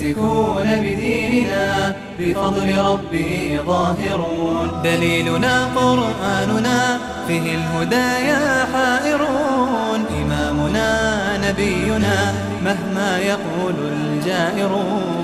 مستمسكون بديننا بفضل ربه ظاهرون. دليلنا قرآننا فيه الهدايا حائرون. إمامنا نبينا مهما يقول الجائرون.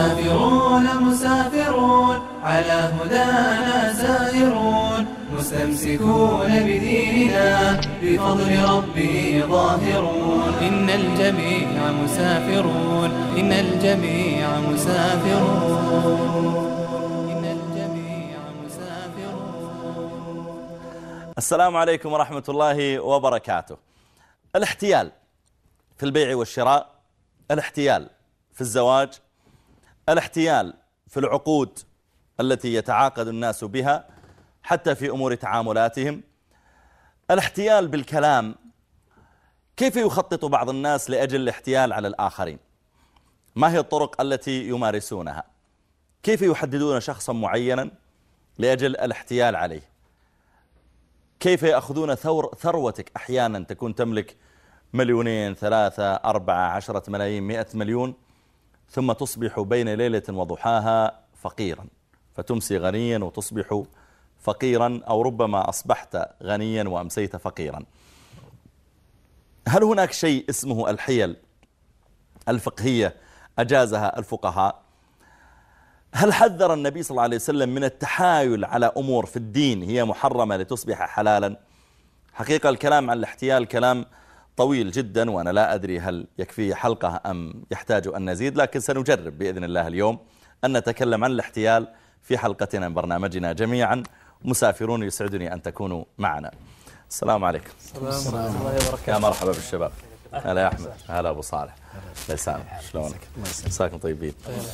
مسافرون على هدانا سائرون. مستمسكون بديننا بفضل ربه ظاهرون. إن الجميع مسافرون. إن الجميع مسافرون. إن الجميع مسافرون. السلام عليكم ورحمة الله وبركاته. الاحتيال في البيع والشراء، الاحتيال في الزواج، الاحتيال في العقود التي يتعاقد الناس بها حتى في أمور تعاملاتهم، الاحتيال بالكلام. كيف يخطط بعض الناس لأجل الاحتيال على الآخرين؟ ما هي الطرق التي يمارسونها؟ كيف يحددون شخصا معينا لأجل الاحتيال عليه؟ كيف يأخذون ثروتك؟ أحيانا تكون تملك 2 3 4 10 ملايين 100 مليون، ثم تصبح بين ليلة وضحاها فقيرا، فتمسي غنيا وتصبح فقيرا، أو ربما أصبحت غنيا وأمسيت فقيرا. هل هناك شيء اسمه الحيل الفقهية أجازها الفقهاء؟ هل حذر النبي صلى الله عليه وسلم من التحايل على أمور في الدين هي محرمة لتصبح حلالا؟ حقيقة الكلام عن الاحتيال كلام طويل جدا، وأنا لا أدري هل يكفي حلقة أم يحتاج أن نزيد، لكن سنجرب بإذن الله اليوم أن نتكلم عن الاحتيال في حلقتنا من برنامجنا جميعا. مسافرون، يسعدني أن تكونوا معنا. السلام عليكم. السلام عليكم ورحمة الله وبركاته. يا مرحبا بالشباب. هلا يا أحمد. هلا أبو صالح. لسان، شلونك؟ مساكم طيبين.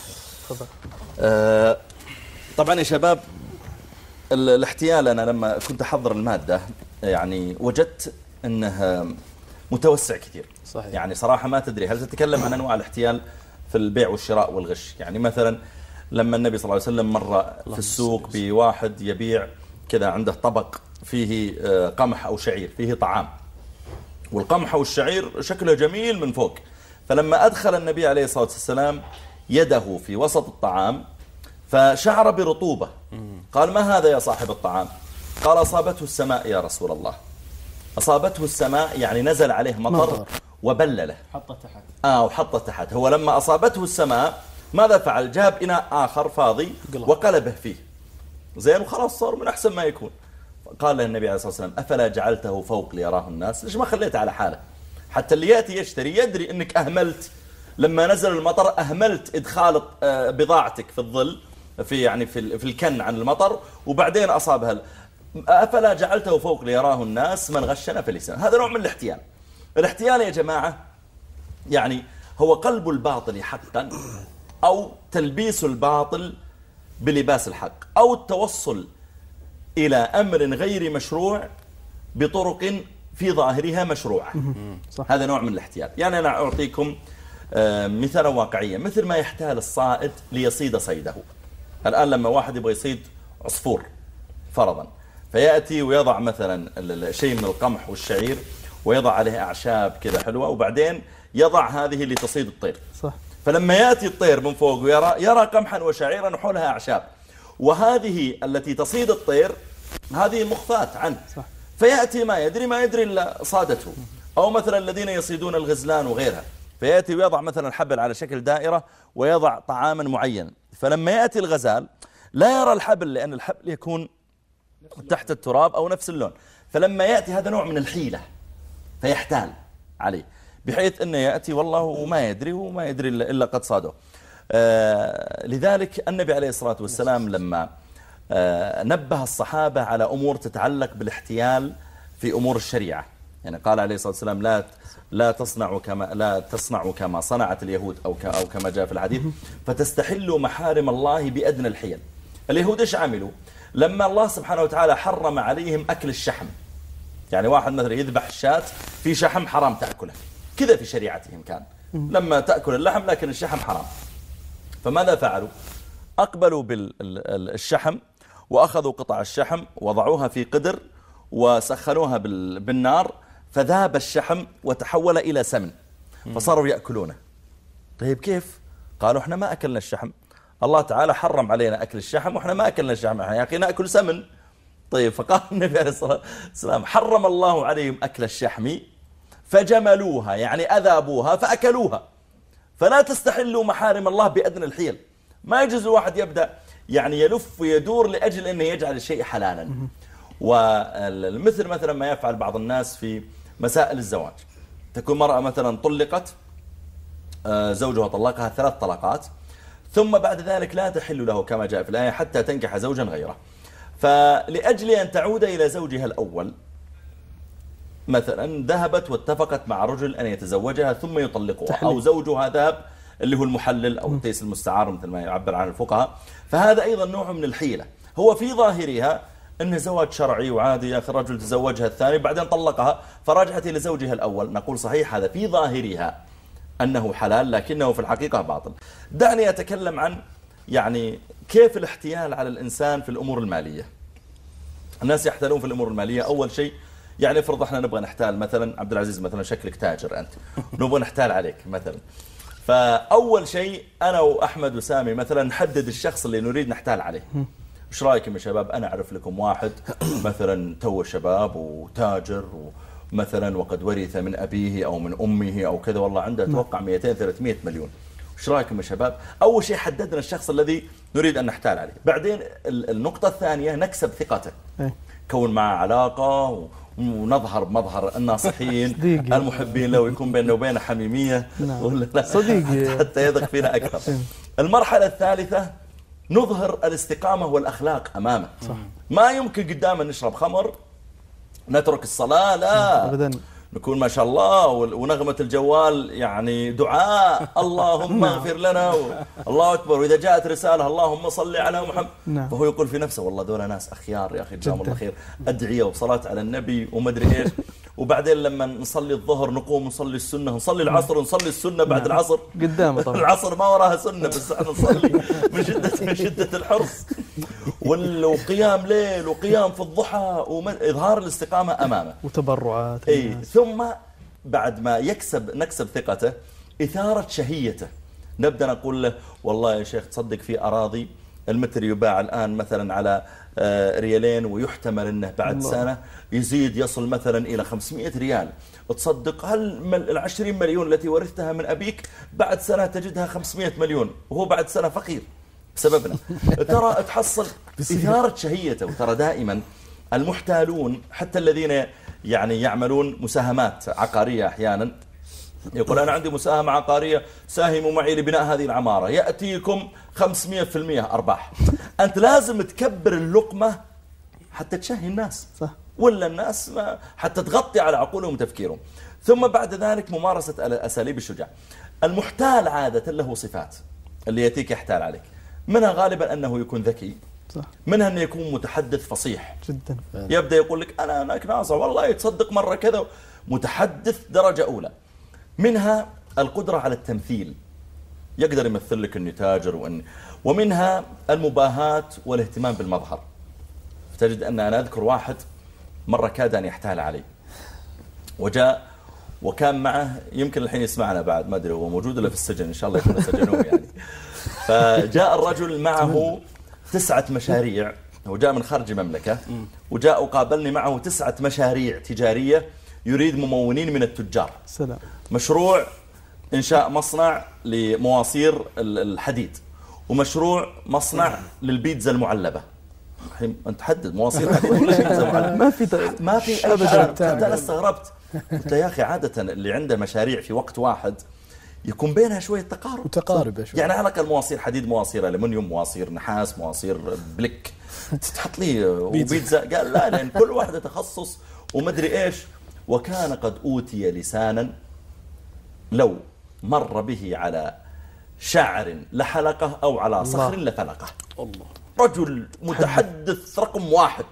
طبعا يا شباب، الاحتيال أنا لما كنت أحضر المادة يعني وجدت أنه متوسع كثير. صحيح. يعني صراحة ما تدري هل تتكلم عن أنواع الاحتيال في البيع والشراء والغش. يعني مثلا لما النبي صلى الله عليه وسلم مر في السوق بواحد يبيع كذا عنده طبق فيه قمح أو شعير، فيه طعام، والقمح والشعير شكله جميل من فوق. فلما أدخل النبي عليه الصلاة والسلام يده في وسط الطعام فشعر برطوبة. قال: ما هذا يا صاحب الطعام؟ قال: أصابته السماء يا رسول الله. أصابته السماء يعني نزل عليه مطر وبلله، حطه تحت. وحطه تحت. هو لما أصابته السماء ماذا فعل؟ جاب إناء آخر فاضي وقلبه فيه، زين، وخلاص صار من أحسن ما يكون. قال له النبي عليه الصلاة والسلام: أفلا جعلته فوق ليراه الناس؟ ليش ما خليته على حاله حتى اللي يأتي يشتري يدري أنك أهملت لما نزل المطر، أهملت إدخال بضاعتك في الظل، في الكن عن المطر، وبعدين أصابها. أفلا جعلته فوق ليراه الناس؟ من غشنا فليسن. هذا نوع من الاحتيال. الاحتيال يا جماعة يعني هو قلب الباطل حقا، أو تلبيس الباطل بلباس الحق، أو التوصل إلى أمر غير مشروع بطرق في ظاهرها مشروعة. هذا نوع من الاحتيال. يعني أنا أعطيكم مثالا واقعيا، مثل ما يحتال الصائد ليصيد صيده. الآن لما واحد يبغى يصيد عصفور فرضا، فيأتي ويضع مثلا شيء من القمح والشعير ويضع عليه أعشاب كذا حلوة، وبعدين يضع هذه اللي تصيد الطير. صح. فلما يأتي الطير من فوق يرى قمحا وشعيرا وحولها أعشاب، وهذه التي تصيد الطير هذه مخفاة عنه. صح. فيأتي ما يدري إلا صادته. أو مثلا الذين يصيدون الغزلان وغيرها، فيأتي ويضع مثلا حبل على شكل دائرة ويضع طعاما معين، فلما يأتي الغزال لا يرى الحبل لأن الحبل يكون تحت التراب أو نفس اللون. فلما يأتي هذا نوع من الحيلة، فيحتال عليه بحيث أنه يأتي والله وما يدري إلا قد صاده. لذلك النبي عليه الصلاة والسلام لما نبه الصحابة على أمور تتعلق بالاحتيال في أمور الشريعة، يعني قال عليه الصلاة والسلام: لا تصنعوا كما صنعت اليهود أو كما جاء في الحديث فتستحلوا محارم الله بأدنى الحيل. اليهود إيش عملوا؟ لما الله سبحانه وتعالى حرم عليهم أكل الشحم، يعني واحد مثلا يذبح الشاة في شحم حرام تأكله، كذا في شريعتهم كان، لما تأكل اللحم لكن الشحم حرام. فماذا فعلوا؟ أقبلوا بالشحم وأخذوا قطع الشحم وضعوها في قدر وسخنوها بالنار، فذاب الشحم وتحول إلى سمن، فصاروا يأكلونه. طيب كيف؟ قالوا احنا ما أكلنا الشحم، الله تعالى حرم علينا أكل الشحم وإحنا ما أكلنا الشحم، يا أخي نأكل سمن. طيب فقال النبي عليه الصلاة والسلام حرم الله عليهم أكل الشحم فجملوها، يعني أذابوها فأكلوها، فلا تستحلوا محارم الله بأدنى الحيل. ما يجوز الواحد يبدأ يعني يلف ويدور لأجل أنه يجعل الشيء حلالا. ومثل مثلا ما يفعل بعض الناس في مسائل الزواج، تكون مرأة مثلا طلقت، زوجها طلقها 3 طلقات، ثم بعد ذلك لا تحل له كما جاء في الآية حتى تنكح زوجا غيره، فلأجل أن تعود إلى زوجها الأول مثلا ذهبت واتفقت مع رجل أن يتزوجها ثم يطلقها، أو زوجها ذهب اللي هو المحلل أو التيس المستعار مثل ما يعبر عن الفقهاء، فهذا أيضا نوع من الحيلة. هو في ظاهرها أنه زواج شرعي وعادي، يا أخي الرجل تزوجها الثاني بعدين طلقها فرجعت إلى زوجها الأول، نقول صحيح هذا في ظاهرها أنه حلال لكنه في الحقيقة باطل. دعني أتكلم عن يعني كيف الاحتيال على الإنسان في الأمور المالية. الناس يحتالون في الأمور المالية. أول شيء يعني افرض احنا نبغى نحتال، مثلا عبد العزيز مثلا شكلك تاجر أنت، نبغى نحتال عليك مثلا، فأول شيء أنا وأحمد وسامي مثلا نحدد الشخص اللي نريد نحتال عليه. ايش رايكم يا شباب؟ أنا أعرف لكم واحد مثلا تو شباب وتاجر مثلا وقد ورث من أبيه أو من أمه أو كذا، والله عنده أتوقع 200-300 مليون. ايش رايكم يا شباب؟ أول شيء حددنا الشخص الذي نريد أن نحتال عليه. بعدين النقطة الثانية نكسب ثقته، كون معه علاقة ونظهر بمظهر الناصحين المحبين له، يكون بيننا وبينه حميمية ولا لا صديقي حتى يثق فينا أكثر. المرحلة الثالثة نظهر الاستقامة والأخلاق أمامه. ما يمكن قدامه نشرب خمر نترك الصلاة، لا أبدا، نكون ما شاء الله ونغمة الجوال يعني دعاء اللهم اغفر لنا الله أكبر، وإذا جاءت رسالة اللهم صل على محمد، فهو يقول في نفسه والله دول ناس أخيار يا أخي جزاهم الله خير، أدعية وصلاة على النبي ومدري إيش. وبعدين لما نصلي الظهر نقوم نصلي السنة، نصلي العصر ونصلي السنة بعد العصر قدامه طبعا. العصر ما وراها سنة بس احنا نصلي من شدة الحرص، وقيام ليل وقيام في الضحى وإظهار الاستقامة أمامه وتبرعات. ثم بعد ما نكسب ثقته، إثارة شهيته، نبدأ نقول له والله يا شيخ تصدق في أراضي المتر يباع الآن مثلا على 2 ريال، ويحتمل أنه بعد سنة يزيد يصل مثلا إلى 500 ريال، تصدق هل 20 مليون التي ورثتها من أبيك بعد سنة تجدها 500 مليون وهو بعد سنة فقير بسببنا. ترى تحصل إثارة شهيته. وترى دائما المحتالون حتى الذين يعني يعملون مساهمات عقارية أحيانا، يقول أنا عندي مساهمة عقارية ساهموا معي لبناء هذه العمارة، يأتيكم 500% أرباح. أنت لازم تكبر اللقمة حتى تشهي الناس، صح، ولا الناس حتى تغطي على عقولهم وتفكيرهم. ثم بعد ذلك ممارسة أساليب الشجاع. المحتال عادة له صفات اللي يأتيك يحتال عليك، منها غالبا أنه يكون ذكي، صح، منها أنه يكون متحدث فصيح جدا، يبدأ يقول لك أنا ناصع والله يتصدق مرة كذا، متحدث درجة أولى. منها القدرة على التمثيل، يقدر يمثل لك أنه تاجر ومنها المباهاة والاهتمام بالمظهر. فتجد أن أنا أذكر واحد مرة كاد أن يحتال علي، وجاء وكان معه، يمكن الحين يسمعنا بعد ما أدري هو موجود ولا في السجن، إن شاء الله يكون سجنوه يعني. فجاء الرجل معه 9 مشاريع، هو جاء من خارج المملكة وجاء وقابلني معه 9 مشاريع تجارية، يريد ممونين من التجار. سلام. مشروع إنشاء مصنع لمواصير الحديد، ومشروع مصنع للبيتزا المعلبة. الحين أنت حدد مواصير حديد ولا بيتزا معلبة؟ ما في أبدا. أنا استغربت، قلت يا أخي عادة اللي عنده مشاريع في وقت واحد يكون بينها شوية تقارب يعني على الأقل مواصير حديد، مواصير ألمنيوم، مواصير نحاس، مواصير بلك، تحط لي وبيتزا. قال لا، لأن كل واحدة تخصص ومدري إيش. وكان قد أوتي لسانا لو مر به على شعر لحلقه أو على صخر لفلقه. الله، رجل متحدث رقم 1،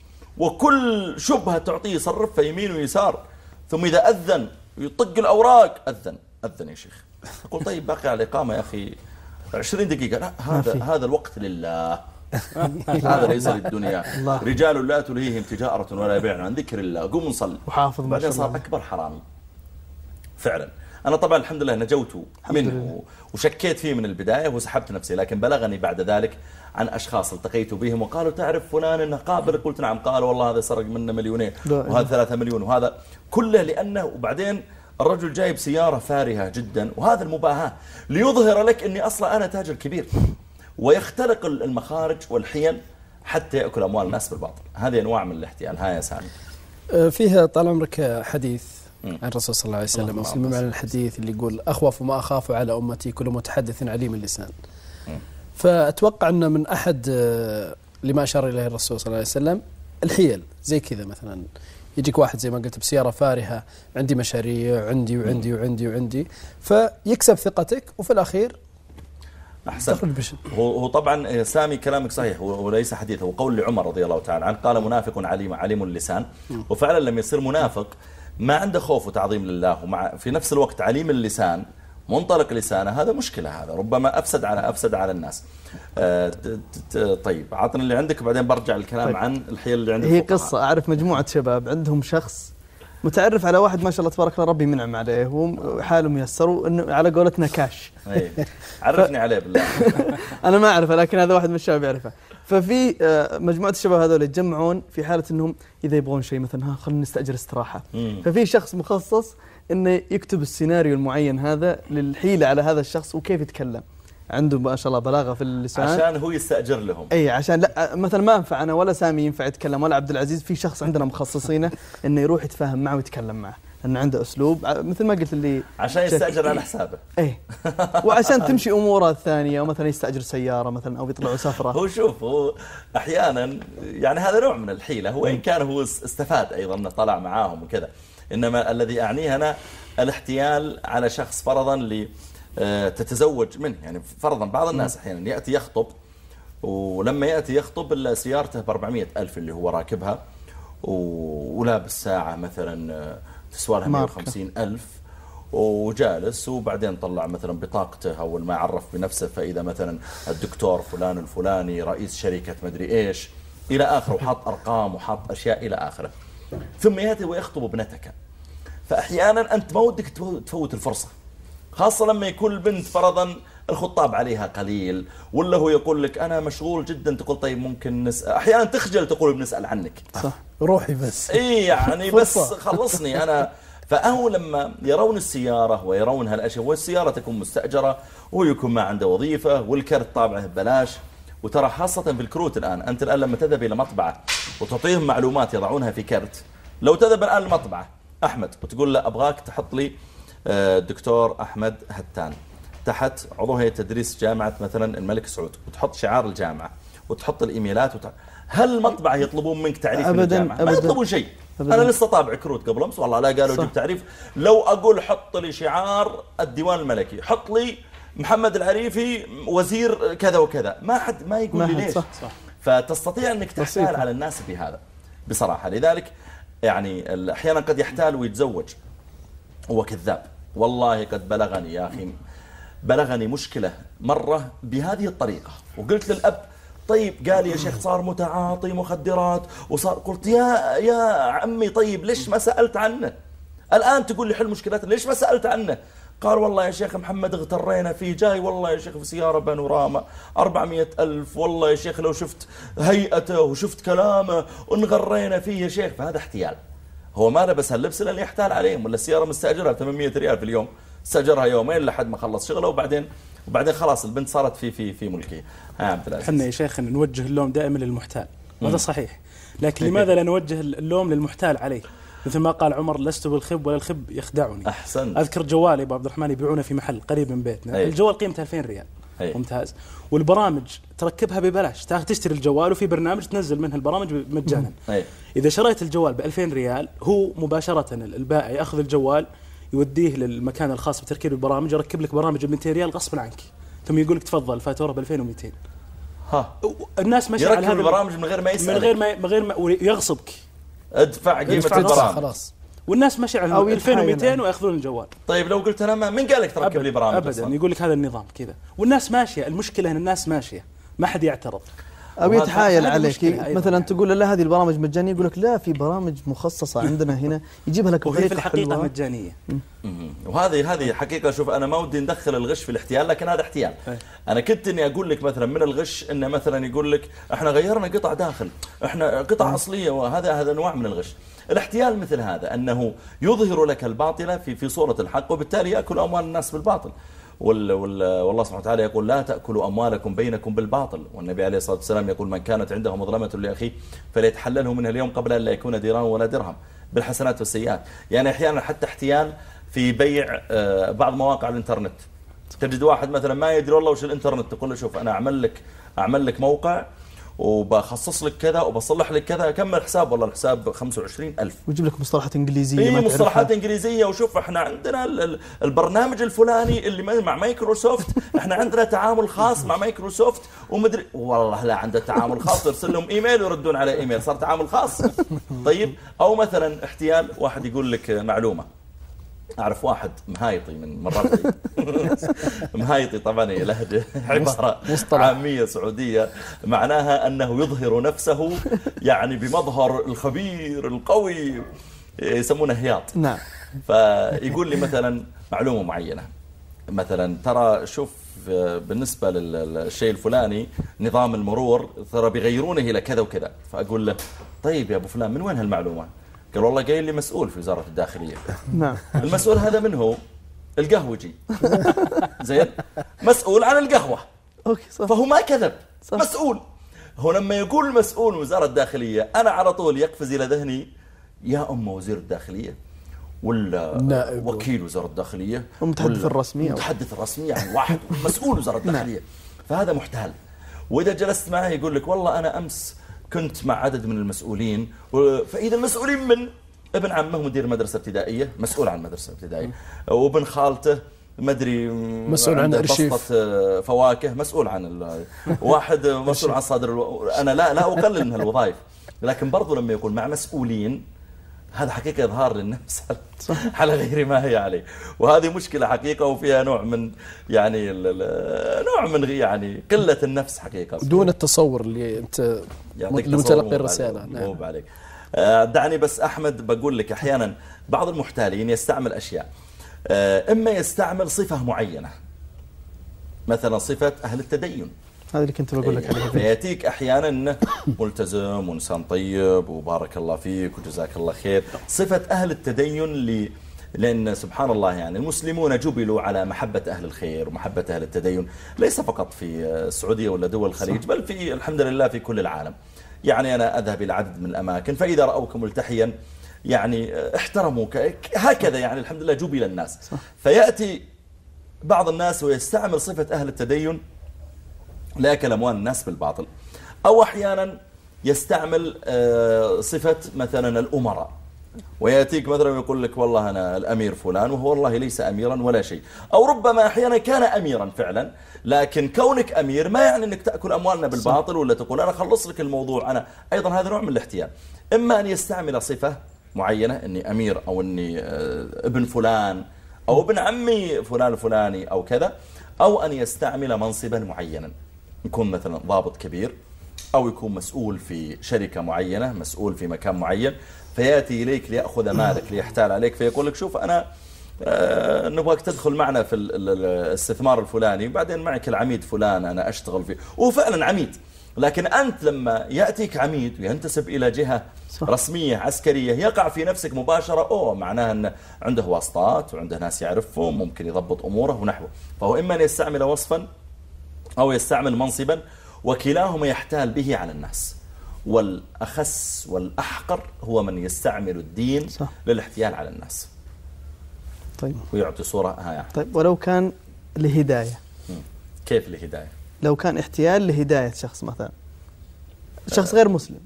وكل شبهة تعطيه يصرفها يمين ويسار، ثم إذا أذن يطق الأوراق، أذن يا شيخ. أقول طيب باقي على الإقامة يا أخي 20 دقيقة. لا، هذا الوقت لله، هذا ليس للدنيا. رجال لا تلهيهم تجارة ولا بيع عن ذكر الله، قوم نصلي. بعدين صار أكبر حرامي فعلا. أنا طبعا الحمد لله نجوت منه وشكيت فيه من البداية وسحبت نفسي، لكن بلغني بعد ذلك عن أشخاص التقيت بهم وقالوا تعرف فلان إنه قابل، قلت نعم، قالوا والله هذا سرق منا 2 مليون وهذا 3 مليون وهذا كله لأنه. وبعدين الرجل جايب سيارة فارهة جدا، وهذا المباهاة ليظهر لك أني أصلا أنا تاجر كبير، ويختلق المخارج والحيل حتى يأكل أموال الناس بالباطل. هذه أنواع من الاحتيال. ها يا سامي. فيها طال عمرك حديث عن الرسول صلى الله عليه وسلم، مسلم على الحديث اللي يقول أخوف ما أخاف على أمتي كل متحدث عليم اللسان. فأتوقع أن من أحد لما أشار إليه الرسول صلى الله عليه وسلم الحيل زي كذا، مثلا يجيك واحد زي ما قلت بسيارة فارهة، عندي مشاريع عندي وعندي وعندي وعندي، فيكسب ثقتك وفي الأخير أحسن. هو طبعا سامي كلامك صحيح وليس حديث، هو قول لعمر رضي الله تعالى عنه، قال منافق عليم اللسان. وفعلا لما يصير منافق ما عنده خوف وتعظيم لله ومع في نفس الوقت عليم اللسان، منطلق لسانه، هذا مشكلة، هذا ربما أفسد على الناس. طيب عطنا اللي عندك وبعدين برجع الكلام طيب. عن الحيل اللي عندك. هي قصة أعرف مجموعة شباب عندهم شخص متعرف على واحد ما شاء الله تبارك الله ربي منعم عليه وحاله ميسر، وإنه على قولتنا كاش. عرفني عليه بالله. أنا ما أعرفه لكن هذا واحد من الشباب يعرفه. ففي مجموعة الشباب هذول يتجمعون في حالة إنهم إذا يبغون شيء مثلا خلينا نستأجر استراحة. ففي شخص مخصص إنه يكتب السيناريو المعين هذا للحيلة على هذا الشخص وكيف يتكلم. عنده ما شاء الله بلاغة في اللسان عشان هو يستأجر لهم. أي عشان لا مثلا ما ينفع أنا ولا سامي ينفع يتكلم ولا عبد العزيز، في شخص عندنا مخصصينه إنه يروح يتفاهم معه ويتكلم معه، لأنه عنده أسلوب مثل ما قلت اللي عشان يستأجر على حسابه. إيه وعشان تمشي أموره الثانية، ومثلا يستأجر سيارة مثلا أو يطلعوا سفرة. هو شوف هو أحيانا يعني هذا نوع من الحيلة، هو إن كان هو استفاد أيضا أنه طلع معاهم وكذا، إنما الذي أعنيه أنا الاحتيال على شخص فرضا تتزوج منه. يعني فرضا بعض الناس أحيانا يأتي يخطب، ولما يأتي يخطب سيارته ب400,000 اللي هو راكبها، ولابس ساعة مثلا تسوى لها 150,000 وجالس، وبعدين طلع مثلا بطاقته أول ما عرف بنفسه فإذا مثلا الدكتور فلان الفلاني رئيس شركة مدري إيش إلى آخره، وحط أرقام وحط أشياء إلى آخره، ثم يأتي ويخطب ابنتك. فأحيانا أنت ما ودك تفوت الفرصة، خاصة لما يكون البنت فرضا الخطاب عليها قليل، ولا هو يقول لك أنا مشغول جدا، تقول طيب ممكن نسأل، أحيانا تخجل تقول بنسأل عنك. صح روحي بس. إيه يعني بس خلصني أنا. فأهو لما يرون السيارة ويرون هالأشياء، والسيارة تكون مستأجرة ويكون ما عنده وظيفة والكرت طابعه ببلاش. وترى خاصة في الكروت الآن، أنت الآن لما تذهب إلى مطبعة وتعطيهم معلومات يضعونها في كرت، لو تذهب الآن المطبعة أحمد وتقول له أبغاك تحط لي الدكتور أحمد هتان تحت عضو هيئة تدريس جامعة مثلا الملك سعود، وتحط شعار الجامعة وتحط الإيميلات هل المطبعة يطلبون منك تعريف من الجامعة؟ ما يطلبون شيء. أنا لسه طابع كروت قبل أمس والله لا قالوا جيب تعريف. لو أقول حط لي شعار الديوان الملكي، حط لي محمد العريفي وزير كذا وكذا، ما يقول لي ليش. صح. فتستطيع أنك تحتال على الناس بهذا بصراحة. لذلك يعني أحيانا قد يحتال ويتزوج هو كذاب. والله قد بلغني يا أخي، بلغني مشكلة مرة بهذه الطريقة، وقلت للأب طيب، قال يا شيخ صار متعاطي مخدرات وصار، قلت يا عمي طيب ليش ما سألت عنه؟ الآن تقول لي حل مشكلات، ليش ما سألت عنه؟ قال والله يا شيخ محمد اغترينا فيه، جاي والله يا شيخ في سيارة بانوراما 400,000، والله يا شيخ لو شفت هيئته وشفت كلامه انغرينا فيه يا شيخ. فهذا احتيال. هو ما لبس هاللبس اللي يحتال عليهم، ولا السيارة مستأجرها 800 ريال في اليوم، استأجرها يومين لحد ما خلص شغله، وبعدين خلاص البنت صارت في ملكه. عبد العزيز. احنا يا شيخ نوجه اللوم دائما للمحتال، وهذا صحيح، لكن لماذا لا نوجه اللوم للمحتال عليه؟ مثل ما قال عمر لست بالخب ولا الخب يخدعني. أحسن. أذكر جوالي أبو عبد الرحمن يبيعونه في محل قريب من بيتنا. أيه. الجوال قيمته 2000 ريال. أيه. ممتاز. والبرامج تركبها ببلاش، تشتري الجوال وفي برنامج تنزل منه البرامج مجانا. أيه. إذا شريت الجوال ب2000 ريال، هو مباشرة البائع يأخذ الجوال يوديه للمكان الخاص بتركيب البرامج، يركب لك برامج ب200 ريال غصبا عنك، ثم يقول لك تفضل فاتورة ب2200. الناس ماشيه على هذا البرامج من غير ما يسألك، من غير ما ويغصبك، ادفع قيمة البرامج خلاص، والناس ماشيه على 2200 وياخذون الجوال. طيب لو قلت انا من قال لك تركب لي برامج؟ ابدا يقول لك هذا النظام كذا، والناس ماشيه. المشكله ان الناس ماشيه ما حد يعترض. أو يتحايل هذه عليك مشكلة أيضاً مثلا يعني. تقول له لا هذه البرامج مجانية، يقول لك لا في برامج مخصصة عندنا هنا، يجيبها لك وهي في بطريقة الحقيقة حلوة. مجانية. وهذه حقيقة. شوف أنا ما ودي ندخل الغش في الاحتيال، لكن هذا احتيال. أنا كنت إني أقول لك مثلا من الغش إنه مثلا يقول لك إحنا غيرنا قطع داخل، إحنا قطع أصلية، وهذا أنواع من الغش. الاحتيال مثل هذا أنه يظهر لك الباطل في صورة الحق، وبالتالي يأكل أموال الناس بالباطل. والله سبحانه وتعالى يقول لا تأكلوا أموالكم بينكم بالباطل، والنبي عليه الصلاة والسلام يقول من كانت عنده مظلمة لأخيه فليتحلله منها اليوم قبل أن لا يكون ديران ولا درهم، بالحسنات والسيئات. يعني أحيانا حتى احتيال في بيع بعض مواقع الانترنت. تجد واحد مثلا ما يدري والله وش الانترنت، تقول له شوف أنا أعمل لك موقع وبخصص الكذا وبصلح لك كذا، كم الحساب؟ والله الحساب 25,000. ويجيب لك مصطلحات إنجليزية ما مصطلحات تعرفها. إنجليزية. وشوف احنا عندنا البرنامج الفلاني اللي مع مايكروسوفت، احنا عندنا تعامل خاص مع مايكروسوفت ومدري، والله لا عنده تعامل خاص، يرسل لهم ايميل ويردون على ايميل، صار تعامل خاص. طيب. او مثلا احتيال، واحد يقول لك معلومة. أعرف واحد مهايطي من مرات مهايطي طبعا هي لهجة عبارة عامية سعودية، معناها أنه يظهر نفسه يعني بمظهر الخبير القوي، يسمونه هياط. نعم. فيقول لي مثلا معلومة معينة، مثلا ترى شوف بالنسبة للشيء الفلاني نظام المرور ترى بيغيرونه إلى كذا وكذا. فأقول له طيب يا أبو فلان من وين هالمعلومة؟ قال والله قايل لي مسؤول في وزارة الداخلية. نعم. المسؤول هذا من هو؟ القهوجي. زين، مسؤول عن القهوة. أوكي صح. فهو ما كذب، صح. مسؤول. هو لما يقول مسؤول وزارة الداخلية، أنا على طول يقفز إلى ذهني يا وزير الداخلية ولا وكيل وزارة الداخلية، المتحدث الرسمي، المتحدث الرسمي، يعني واحد مسؤول وزارة الداخلية. فهذا محتال. وإذا جلست معه يقول لك والله أنا أمس كنت مع عدد من المسؤولين، فإذا المسؤولين من ابن عمه مدير مدرسة ابتدائية، مسؤول عن مدرسة ابتدائية، وابن خالته مدري مسؤول عن أرشيف فواكه، مسؤول عن واحد مسؤول عن صادر أنا لا أقلل من هالوظائف، لكن برضو لما يكون مع مسؤولين هذا حقيقة إظهار للنفس على غير ما هي عليه. وهذه مشكلة حقيقة، وفيها نوع من يعني يعني قلة النفس حقيقة، دون التصور اللي أنت لمتلقي الرسالة. مو عليك. دعني بس أحمد بقول لك أحيانا بعض المحتالين يستعمل أشياء، إما يستعمل صفة معينة، مثلا صفة أهل التدين، هذا اللي كنت بقول لك عليه. فيأتيك أحيانا أنه ملتزم وإنسان طيب وبارك الله فيك وجزاك الله خير، صفة أهل التدين لأن سبحان الله يعني المسلمون جبلوا على محبة أهل الخير ومحبة أهل التدين، ليس فقط في السعودية ولا دول الخليج، بل في الحمد لله في كل العالم. يعني أنا أذهب إلى عدد من الأماكن فإذا رأوك ملتحيا يعني احترموك هكذا، يعني الحمد لله جبل الناس. فيأتي بعض الناس ويستعمل صفة أهل التدين لأكل أموال الناس بالباطل، أو أحيانا يستعمل صفة مثلا الأمراء، ويأتيك مثلا ويقول لك والله أنا الأمير فلان وهو والله ليس أميرا ولا شيء، أو ربما أحيانا كان أميرا فعلا، لكن كونك أمير ما يعني أنك تأكل أموالنا بالباطل ولا تقول أنا خلص لك الموضوع. أنا أيضا هذا نوع من الاحتيال، إما أن يستعمل صفة معينة أني أمير أو أني ابن فلان أو ابن عمي فلان الفلاني أو كذا، أو أن يستعمل منصبا معينا، يكون مثلا ضابط كبير أو يكون مسؤول في شركة معينة، مسؤول في مكان معين، فيأتي إليك ليأخذ مالك ليحتال عليك، فيقول لك شوف أنا نبغاك تدخل معنا في الاستثمار الفلاني، وبعدين معك العميد فلان أنا أشتغل فيه، وفعلا عميد. لكن أنت لما يأتيك عميد وينتسب إلى جهة رسمية عسكرية يقع في نفسك مباشرة معناها أنه عنده واسطات وعنده ناس يعرفهم ممكن يضبط أموره ونحوه. فهو إما أن يستعمل وصفا أو يستعمل منصبا، وكلاهما يحتال به على الناس. والأخس والأحقر هو من يستعمل الدين للاحتيال على الناس. طيب. ويعطي صورة طيب ولو كان لهداية، كيف لهداية؟ لو كان احتيال لهداية شخص مثلا، شخص غير مسلم.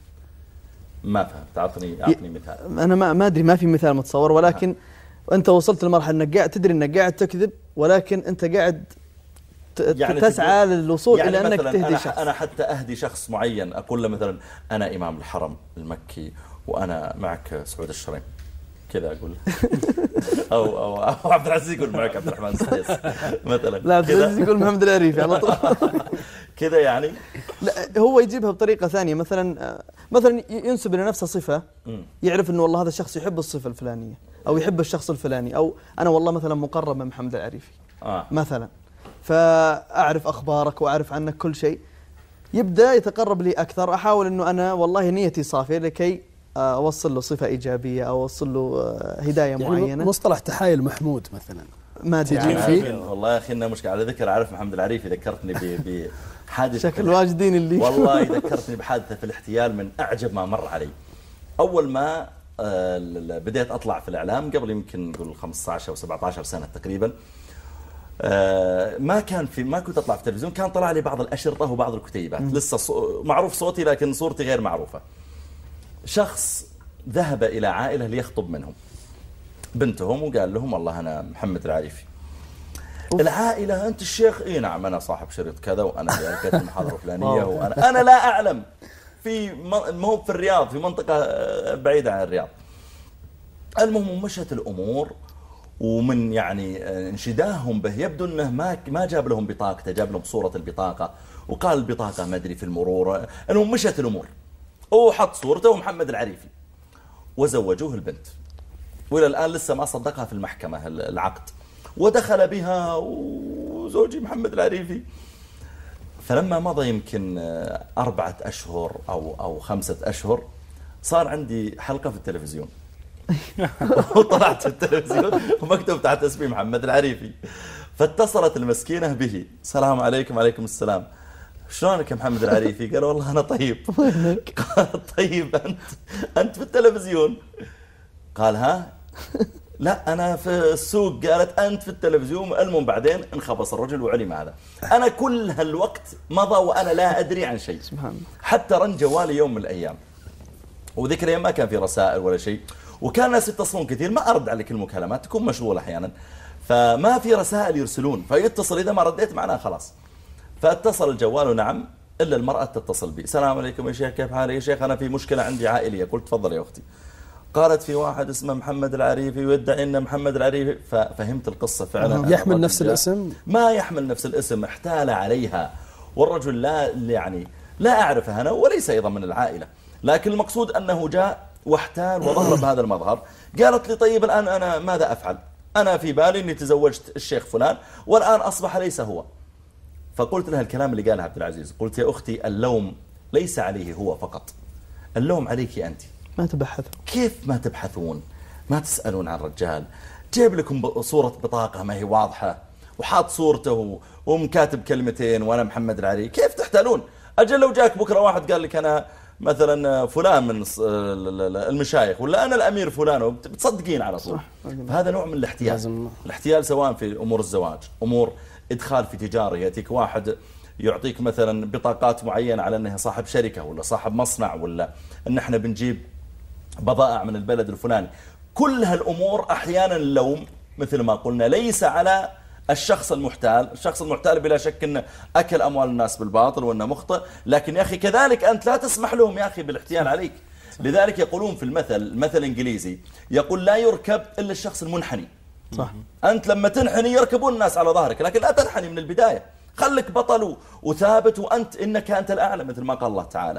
ما فهمت، أعطني مثال. أنا ما أدري، ما في مثال متصور، ولكن أنت وصلت لمرحلة أنك قاعد تدري أنك قاعد تكذب، ولكن أنت قاعد يعني تسعى للوصول يعني إلى أنك تهدي شخص. أنا حتى أهدي شخص معين، أقول له مثلا أنا إمام الحرم المكي وأنا معك سعود الشريم كذا أقول أو عبد العزيز يقول معك عبد الرحمن السديس مثلا، لا عبد العزيز يقول محمد العريفي على طول كذا يعني. لا هو يجيبها بطريقة ثانية، مثلا ينسب لنفسه صفة، يعرف انه والله هذا الشخص يحب الصفة الفلانية او يحب الشخص الفلاني، او انا والله مثلا مقرب من محمد العريفي مثلا، فاعرف اخبارك واعرف عنك كل شيء، يبدا يتقرب لي اكثر، احاول انه انا والله نيتي صافية لكي اوصل له صفة ايجابية او اوصل له هداية يعني معينة. مصطلح تحايل محمود مثلا ما تجيب فيه. والله يا اخي انه مشكله، على ذكر عارف محمد العريفي ذكرتني بحادثه، شكل واجدين اللي والله ذكرتني بحادثه في الاحتيال من اعجب ما مر علي. اول ما بديت اطلع في الاعلام قبل يمكن نقول 15 او 17 سنه تقريبا، ما كنت اطلع في التلفزيون، كان طلع لي بعض الاشرطه وبعض الكتيبات، لسه معروف صوتي لكن صورتي غير معروفه. شخص ذهب الى عائله ليخطب منهم بنتهم وقال لهم والله أنا محمد العريفي. العائلة أنت الشيخ؟ إيه نعم أنا صاحب شريط كذا وأنا جالكت المحاضرة فلانية وأنا لا أعلم مو في الرياض، في منطقة بعيدة عن الرياض. المهم مشت الأمور، ومن يعني انشداهم به يبدو أنه ما جاب لهم بطاقته، جاب لهم صورة البطاقة وقال البطاقة ما أدري في المرور. المهم مشت الأمور وحط صورته ومحمد العريفي وزوجوه البنت، وإلى الآن لسه ما صدقها في المحكمة العقد، ودخل بها وزوجي محمد العريفي. فلما مضى يمكن 4 أشهر أو 5 أشهر صار عندي حلقة في التلفزيون وطلعت في التلفزيون ومكتوب تحت اسمي محمد العريفي. فاتصلت المسكينة به، السلام عليكم. وعليكم السلام، شلونك يا محمد العريفي؟ قال والله أنا طيب. قال طيب أنت في التلفزيون؟ قال ها؟ لا أنا في السوق. قالت أنت في التلفزيون. المهم بعدين انخبص الرجل وعلم هذا. أنا كل هالوقت مضى وأنا لا أدري عن شيء، حتى رن جوالي يوم من الأيام، وذيك الأيام ما كان في رسائل ولا شيء، وكان ناس يتصلون كثير، ما أرد على كل المكالمات، تكون مشغول أحيانا، فما في رسائل يرسلون، فيتصل إذا ما رديت معناه خلاص. فاتصل الجوال ونعم، إلا المرأة تتصل بي، السلام عليكم يا شيخ كيف حالك؟ يا شيخ أنا في مشكلة عندي عائلية. قلت تفضل يا أختي. قالت في واحد اسمه محمد العريفي ويدعي أن محمد العريفي. ففهمت القصة فعلا. يحمل نفس الاسم؟ ما يحمل نفس الاسم، احتال عليها، والرجل لا أعرفه أنا وليس أيضا من العائلة، لكن المقصود أنه جاء واحتال وظهر بهذا المظهر. قالت لي طيب الآن أنا ماذا أفعل؟ أنا في بالي أني تزوجت الشيخ فلان والآن أصبح ليس هو. فقلت لها الكلام اللي قالها عبد العزيز، قلت يا أختي اللوم ليس عليه هو فقط، اللوم عليك أنت. ما تبحثوا. كيف ما تبحثون؟ ما تسألون عن رجال جيب لكم صورة بطاقة ما هي واضحة وحاط صورته ومكاتب كلمتين وأنا محمد العريفي، كيف تحتالون؟ أجل لو جاك بكرة واحد قال لك أنا مثلا فلان من المشايخ ولا أنا الأمير فلان، بتصدقين على طول. فهذا نوع من الاحتيال. الاحتيال سواء في أمور الزواج، أمور إدخال في تجارة، يأتيك واحد يعطيك مثلا بطاقات معينة على أنه صاحب شركة ولا صاحب مصنع ولا أن احنا بنجيب بضائع من البلد الفلاني. كل هالأمور أحيانا اللوم مثل ما قلنا ليس على الشخص المحتال. الشخص المحتال بلا شك أنه أكل أموال الناس بالباطل وأنه مخطئ، لكن يا أخي كذلك أنت لا تسمح لهم يا أخي بالاحتيال عليك. لذلك يقولون في المثل الإنجليزي يقول لا يركب إلا الشخص المنحني. صح. أنت لما تنحني يركبون الناس على ظهرك، لكن لا تنحني من البداية، خلك بطل وثابت وأنت إنك أنت الأعلى مثل ما قال الله تعالى.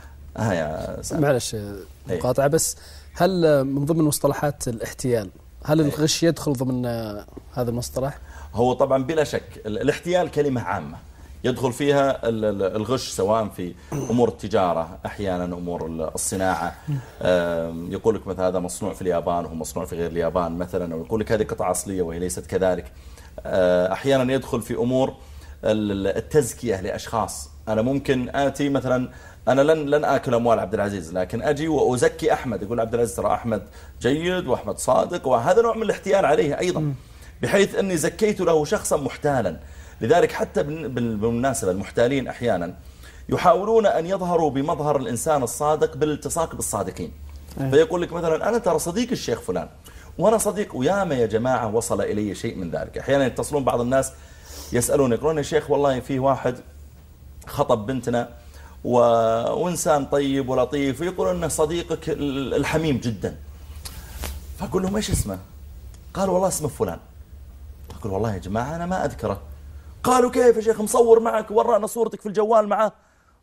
يا سلام. معلش مقاطعة بس، هل من ضمن مصطلحات الاحتيال هل الغش يدخل ضمن هذا المصطلح؟ هو طبعا بلا شك الاحتيال كلمة عامة يدخل فيها الغش، سواء في أمور التجارة، أحيانا أمور الصناعة. يقول لك مثلا هذا مصنوع في اليابان وهو مصنوع في غير اليابان مثلا، أو يقول لك هذه قطعة أصلية وهي ليست كذلك. أحيانا يدخل في أمور التزكية لأشخاص. أنا ممكن آتي مثلا، أنا لن آكل أموال عبد العزيز، لكن أجي وأزكي أحمد، يقول عبد العزيز ترى أحمد جيد وأحمد صادق، وهذا نوع من الاحتيال عليه أيضا، بحيث أني زكيت له شخصا محتالا. لذلك حتى بالمناسبة المحتالين أحيانا يحاولون أن يظهروا بمظهر الإنسان الصادق بالالتصاق بالصادقين. فيقول لك مثلا أنا ترى صديق الشيخ فلان وأنا صديق، وياما يا جماعة وصل إلي شيء من ذلك. أحيانا يتصلون بعض الناس يسألون يقولون يا شيخ والله في واحد خطب بنتنا وإنسان طيب ولطيف، ويقولون أنه صديقك الحميم جدا. فأقول لهم إيش اسمه؟ قالوا والله اسمه فلان. أقول والله يا جماعة أنا ما أذكره. قالوا كيف يا شيخ؟ مصور معك ورانا صورتك في الجوال معه.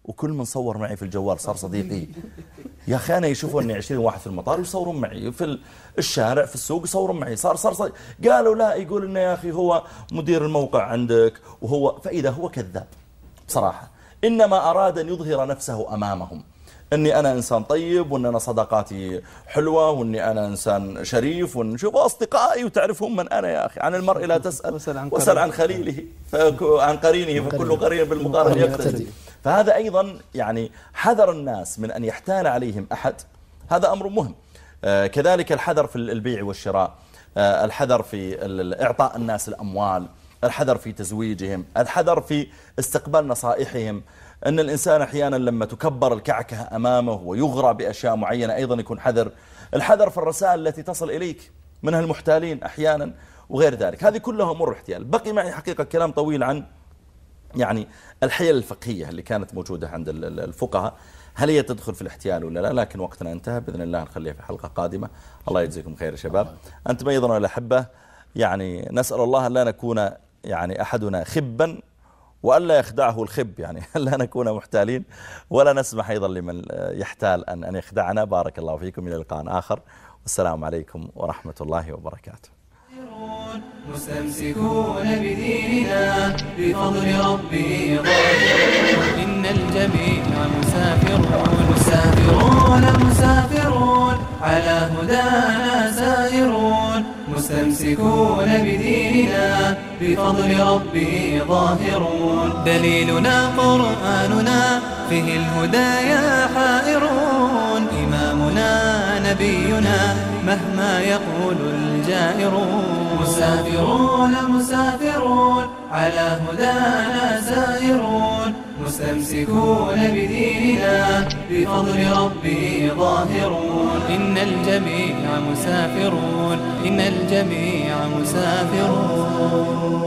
وكل من صور معي في الجوال صار صديقي. يا أخي أنا يشوفوني 20 واحد في المطار يصورون معي، في الشارع في السوق يصورون معي، صار صديق. قالوا لا، يقول إنه يا أخي هو مدير الموقع عندك وهو، فإذا هو كذاب بصراحة. إنما أراد أن يظهر نفسه أمامهم، أني أنا إنسان طيب، وأن أنا صداقاتي حلوة، وأني أنا إنسان شريف، وأن شوف أصدقائي وتعرفهم من أنا. يا أخي عن المرء لا تسأل واسأل عن خليله، عن قرينه، فكل قرين بالمقارن يقتدي. فهذا أيضا يعني حذر الناس من أن يحتال عليهم أحد، هذا أمر مهم. كذلك الحذر في البيع والشراء، الحذر في إعطاء الناس الأموال، الحذر في تزويجهم، الحذر في استقبال نصائحهم. أن الإنسان أحيانا لما تكبر الكعكة أمامه ويغرى بأشياء معينة أيضا يكون حذر. الحذر في الرسائل التي تصل إليك منها المحتالين أحيانا وغير ذلك. هذه كلها أمور احتيال. بقي معي حقيقة كلام طويل عن يعني الحيل الفقهية اللي كانت موجودة عند الفقهاء، هل هي تدخل في الاحتيال ولا لا؟ لكن وقتنا انتهى، بإذن الله نخليها في حلقة قادمة. الله يجزيكم خير يا شباب. أنتم أيضا الأحبة، يعني نسأل الله أن لا نكون يعني أحدنا خبا وألا يخدعه الخب، يعني لا نكون محتالين ولا نسمح أيضا لمن يحتال أن يخدعنا. بارك الله فيكم، إلى لقاء آخر، والسلام عليكم ورحمة الله وبركاته. مستمسكون بديننا بفضل ربي ظاهرون، إن الجميع مسافرون على هدانا سائرون، مستمسكون بديننا بفضل ربي ظاهرون. دليلنا قرآننا فيه الهدايا حائرون، إمامنا نبينا مهما يقول الجائرون. مسافرون على هدانا سائرون، مستمسكون بديننا بفضل ربي ظاهرون. إن الجميع مسافرون